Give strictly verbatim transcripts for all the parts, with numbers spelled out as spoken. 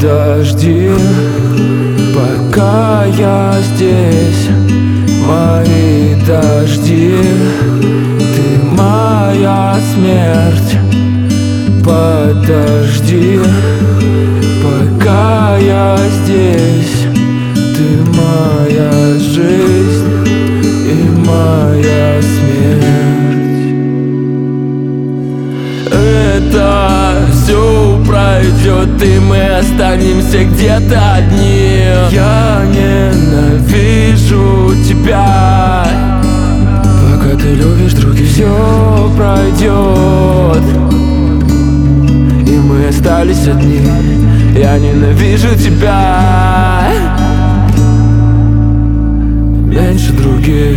Подожди, пока я здесь. Мои дожди, ты моя смерть. Подожди, пока я здесь. Ты моя жизнь и моя смерть. Это все пройдет, и мы останемся где-то одни. Я ненавижу тебя. Пока ты любишь других, все пройдет, и мы остались одни. Я ненавижу тебя меньше других.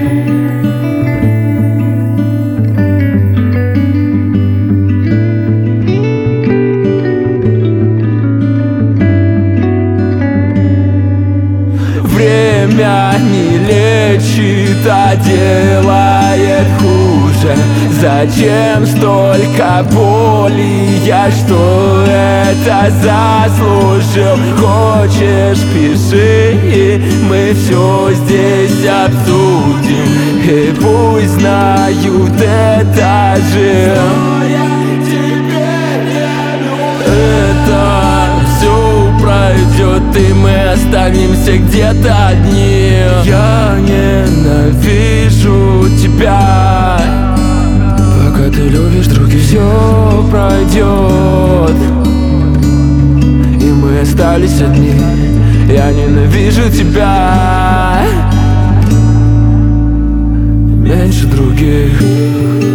Время не лечит, а делает хуже. Зачем столько боли? Я что это заслужил? Хочешь, пиши, и мы все здесь обсудим. И пусть знают это же. Пройдет, и мы останемся где-то одни. Я ненавижу тебя. Пока ты любишь других, все пройдет, и мы остались одни. Я ненавижу тебя меньше других.